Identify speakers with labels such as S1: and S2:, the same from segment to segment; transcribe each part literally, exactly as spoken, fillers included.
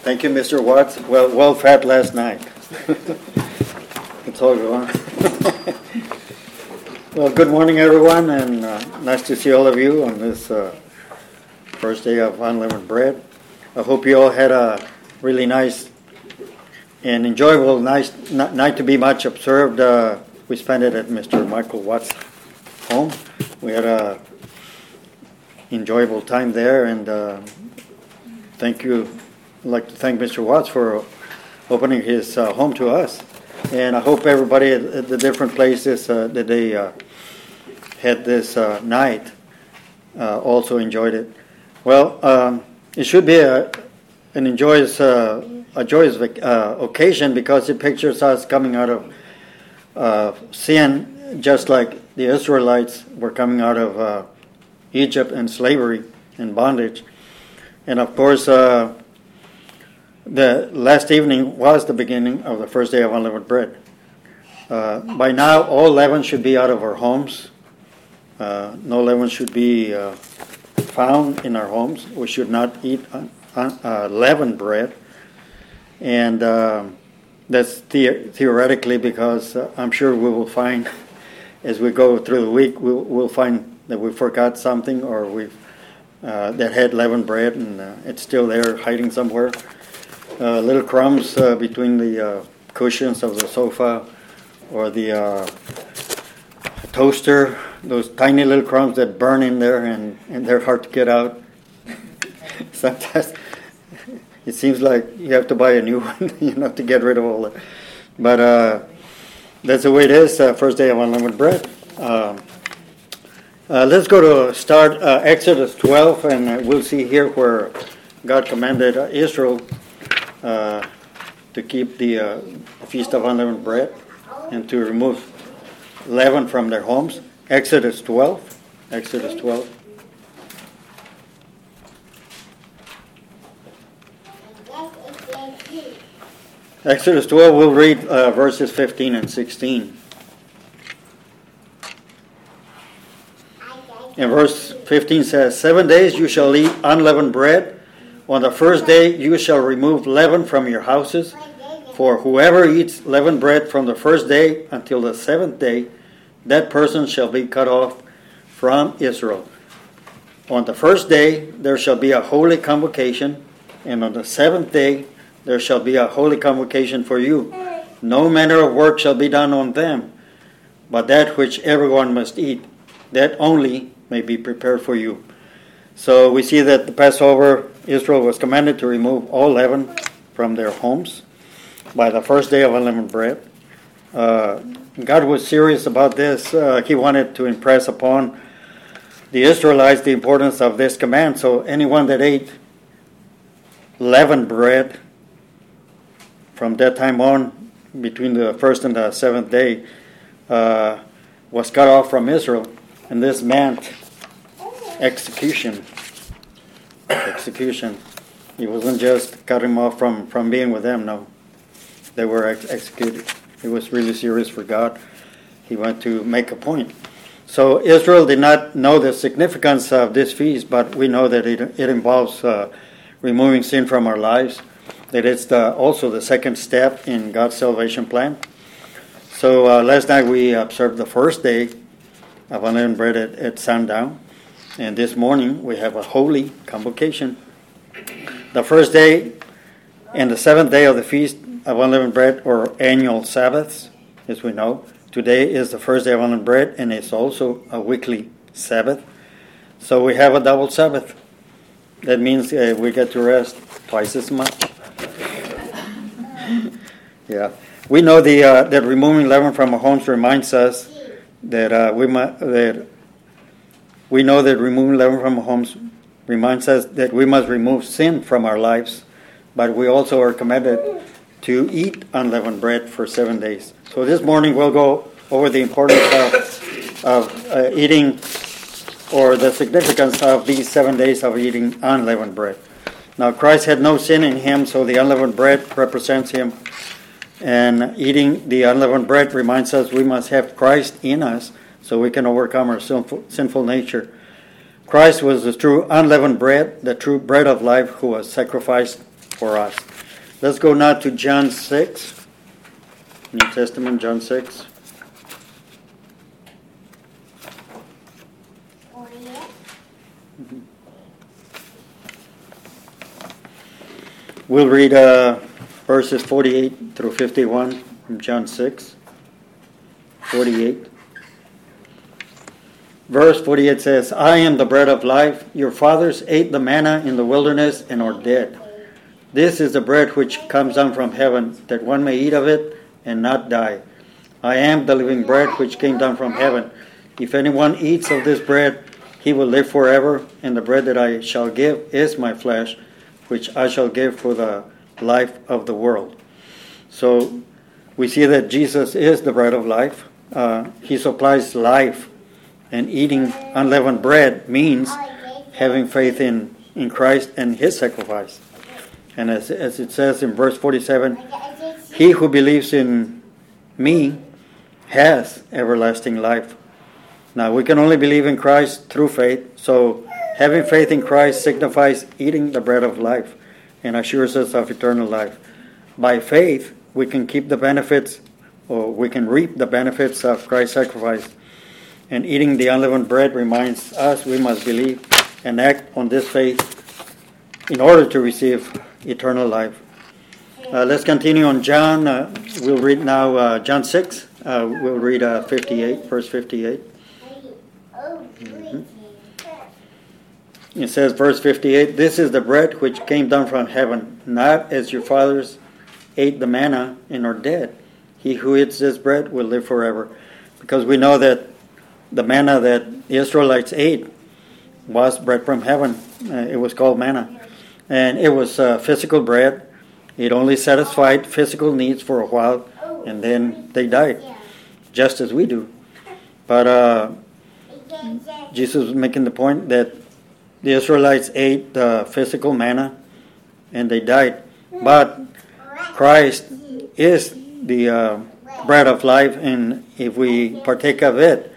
S1: Thank you, Mister Watts. Well, well fed last night. It's all gone. Well, good morning, everyone, and uh, nice to see all of you on this uh, first day of Unleavened Bread. I hope you all had a really nice and enjoyable nice n- night to be much observed. Uh, we spent it at Mister Michael Watts' home. We had a enjoyable time there, and uh, thank you. I'd like to thank Mister Watts for opening his uh, home to us. And I hope everybody at, at the different places uh, that they uh, had this uh, night uh, also enjoyed it. Well, um, it should be a, an enjoyous, uh, a joyous uh, occasion because it pictures us coming out of uh, sin, just like the Israelites were coming out of uh, Egypt and slavery and bondage. And of course, uh, the last evening was the beginning of the first day of unleavened bread. Uh, by now, all leaven should be out of our homes. Uh, no leaven should be uh, found in our homes. We should not eat un- un- uh, leavened bread. And uh, that's the- theoretically because uh, I'm sure we will find, as we go through the week, we'll, we'll find that we forgot something or we've uh, that had leavened bread and uh, it's still there hiding somewhere. Uh, little crumbs uh, between the uh, cushions of the sofa or the uh, toaster, those tiny little crumbs that burn in there and, and they're hard to get out. Sometimes it seems like you have to buy a new one, you know, to get rid of all that. But uh, that's the way it is, uh, first day of unleavened bread. Uh, uh, let's go to start uh, Exodus twelve, and uh, we'll see here where God commanded uh, Israel Uh, to keep the uh, Feast of Unleavened Bread and to remove leaven from their homes. Exodus twelve. Exodus twelve. Exodus twelve, we'll read uh, verses fifteen and sixteen. And verse fifteen says, Seven days you shall eat unleavened bread. On the first day you shall remove leaven from your houses, for whoever eats leavened bread from the first day until the seventh day, that person shall be cut off from Israel. On the first day there shall be a holy convocation, and on the seventh day there shall be a holy convocation for you. No manner of work shall be done on them, but that which everyone must eat, that only may be prepared for you. So we see that the Passover, Israel was commanded to remove all leaven from their homes by the first day of unleavened bread. Uh, God was serious about this. Uh, he wanted to impress upon the Israelites the importance of this command. So anyone that ate leavened bread from that time on, between the first and the seventh day, uh, was cut off from Israel. And this meant execution. Execution. He wasn't just cut him off from, from being with them, no. They were ex- executed. It was really serious for God. He wanted to make a point. So Israel did not know the significance of this feast, but we know that it, it involves uh, removing sin from our lives, that it's the, also the second step in God's salvation plan. So uh, last night we observed the first day of unleavened bread at, at sundown. And this morning we have a holy convocation. The first day and the seventh day of the Feast of Unleavened Bread, or annual Sabbaths, as we know. Today is the first day of unleavened bread, and it's also a weekly Sabbath. So we have a double Sabbath. That means uh, we get to rest twice as much. Yeah, we know the uh, that removing leaven from our homes reminds us that uh, we might that. We know that removing leaven from our homes reminds us that we must remove sin from our lives, but we also are commanded to eat unleavened bread for seven days. So this morning we'll go over the importance of, of uh, eating, or the significance of these seven days of eating unleavened bread. Now Christ had no sin in him, so the unleavened bread represents him. And eating the unleavened bread reminds us we must have Christ in us so we can overcome our sinful, sinful nature. Christ was the true unleavened bread, the true bread of life, who was sacrificed for us. Let's go now to John six. New Testament, John six. We'll read uh, verses forty-eight through fifty-one from John six. forty-eight. Verse forty-eight says, I am the bread of life. Your fathers ate the manna in the wilderness and are dead. This is the bread which comes down from heaven, that one may eat of it and not die. I am the living bread which came down from heaven. If anyone eats of this bread, he will live forever, and the bread that I shall give is my flesh, which I shall give for the life of the world. So we see that Jesus is the bread of life. Uh, he supplies life, and eating unleavened bread means having faith in, in Christ and His sacrifice. And as, as it says in verse forty-seven, he who believes in me has everlasting life. Now, we can only believe in Christ through faith, so having faith in Christ signifies eating the bread of life and assures us of eternal life. By faith, we can keep the benefits, or we can reap the benefits of Christ's sacrifice. And eating the unleavened bread reminds us we must believe and act on this faith in order to receive eternal life. Uh, let's continue on John. Uh, we'll read now uh, John six. Uh, we'll read uh, fifty-eight, verse fifty-eight. Mm-hmm. It says, verse fifty-eight, this is the bread which came down from heaven, not as your fathers ate the manna and are dead. He who eats this bread will live forever. Because we know that the manna that the Israelites ate was bread from heaven. Uh, it was called manna. And it was uh, physical bread. It only satisfied physical needs for a while, and then they died, just as we do. But uh, Jesus was making the point that the Israelites ate the physical manna, and they died. But Christ is the uh, bread of life, and if we partake of it,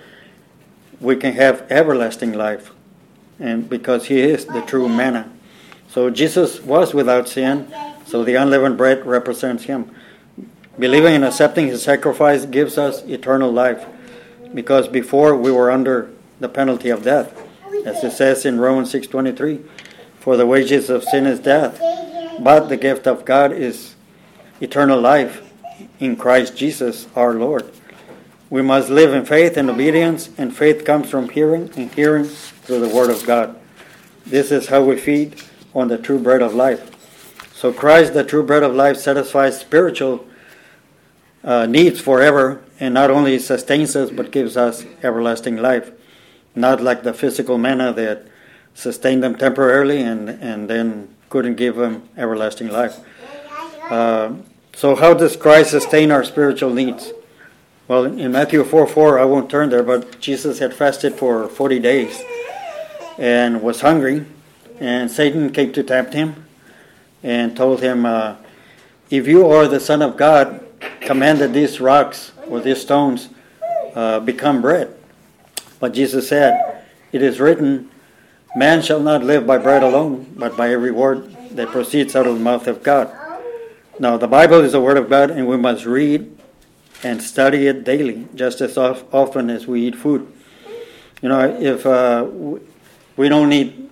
S1: we can have everlasting life, and because He is the true manna. So Jesus was without sin, so the unleavened bread represents Him. Believing and accepting His sacrifice gives us eternal life, because before we were under the penalty of death. As it says in Romans six twenty-three, for the wages of sin is death, but the gift of God is eternal life in Christ Jesus our Lord. We must live in faith and obedience, and faith comes from hearing, and hearing through the Word of God. This is how we feed on the true bread of life. So Christ, the true bread of life, satisfies spiritual uh, needs forever, and not only sustains us, but gives us everlasting life. Not like the physical manna that sustained them temporarily and, and then couldn't give them everlasting life. Uh, so how does Christ sustain our spiritual needs? Well, in Matthew four four, I won't turn there, but Jesus had fasted for forty days and was hungry, and Satan came to tempt Him and told Him, uh, if you are the Son of God, command that these rocks or these stones uh, become bread. But Jesus said, it is written, man shall not live by bread alone, but by every word that proceeds out of the mouth of God. Now, the Bible is the Word of God, and we must read and study it daily, just as often as we eat food. You know, if uh, we don't eat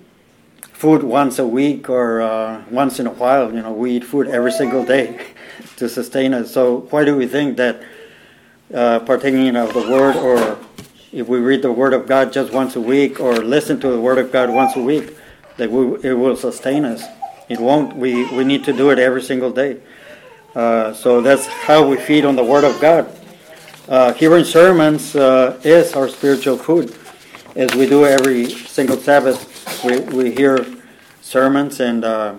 S1: food once a week or uh, once in a while, you know, we eat food every single day to sustain us. So why do we think that uh, partaking of the Word, or if we read the Word of God just once a week or listen to the Word of God once a week, that we, it will sustain us? It won't. We, we need to do it every single day. Uh, so that's how we feed on the Word of God. Uh, hearing sermons uh, is our spiritual food. As we do every single Sabbath, we, we hear sermons, and uh,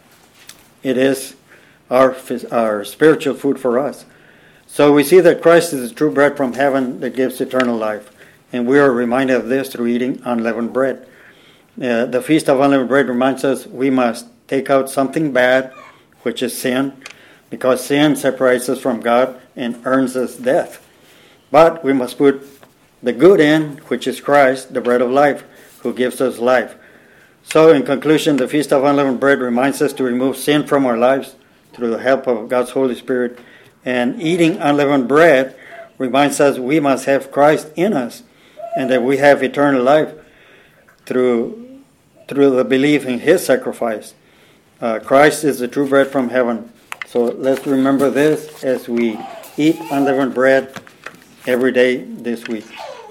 S1: it is our, our spiritual food for us. So we see that Christ is the true bread from heaven that gives eternal life. And we are reminded of this through eating unleavened bread. Uh, the Feast of Unleavened Bread reminds us we must take out something bad, which is sin, because sin separates us from God and earns us death. But we must put the good in, which is Christ, the bread of life, who gives us life. So in conclusion, the Feast of Unleavened Bread reminds us to remove sin from our lives through the help of God's Holy Spirit. And eating unleavened bread reminds us we must have Christ in us and that we have eternal life through, through the belief in His sacrifice. Uh, Christ is the true bread from heaven. So let's remember this as we eat unleavened bread every day this week.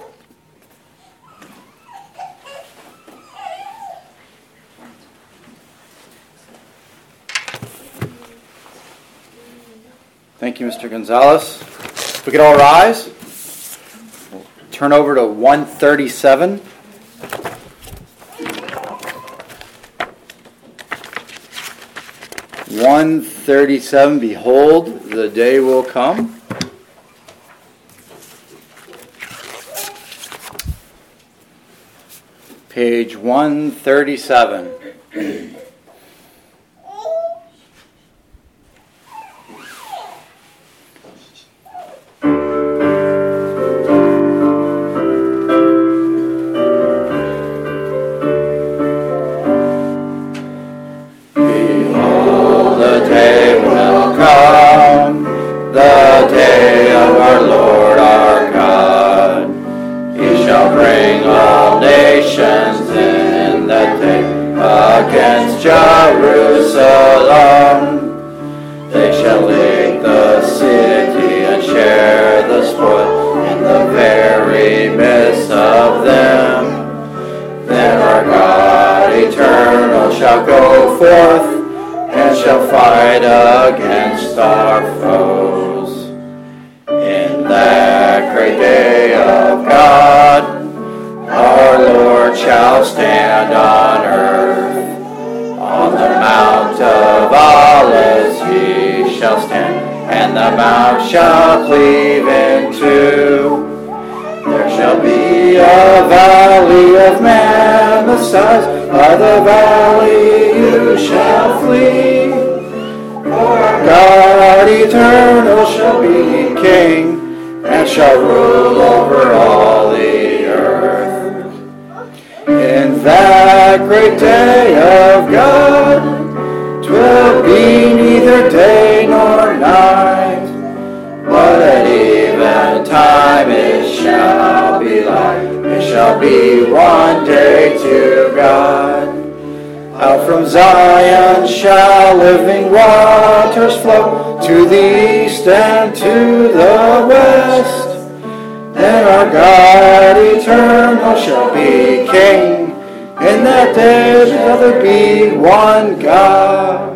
S2: Thank you, Mister Gonzalez. If we could all rise, we'll turn over to one thirty-seven. one thirty-seven, behold, the day will come. Page one thirty-seven.
S3: Jerusalem, they shall take the city and share the spoil in the very midst of them. Then our God eternal shall go forth and shall fight against our foes. In that great day of God, our Lord shall stand on earth. On the Mount of Olives he shall stand, and the mount shall cleave in two. There shall be a valley of man, the size of the valley you shall flee. For God eternal shall be king, and shall rule over all the earth. In that great day of God, 'twill be neither day nor night, but at eventime it shall be light. It shall be one day to God. Out from Zion shall living waters flow, to the east and to the west. Then our God eternal shall be king. In that day shall there be one God.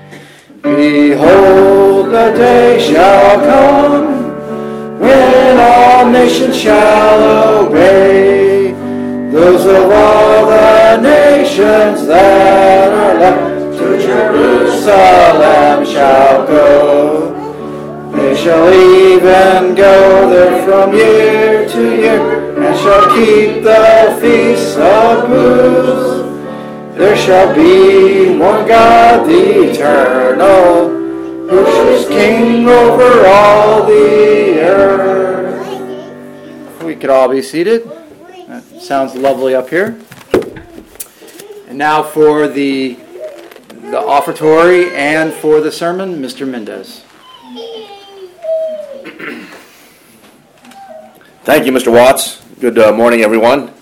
S3: Behold, the day shall come when all nations shall obey. Those of all the nations that are left to Jerusalem shall go. They shall even go there from year to year, and shall keep the feasts of booths. There shall be one God, the eternal, who is king over all the earth.
S2: We could all be seated. That sounds lovely up here. And now for the, the offertory and for the sermon, Mister Mendez.
S4: Thank you, Mister Watts. Good uh, morning, everyone.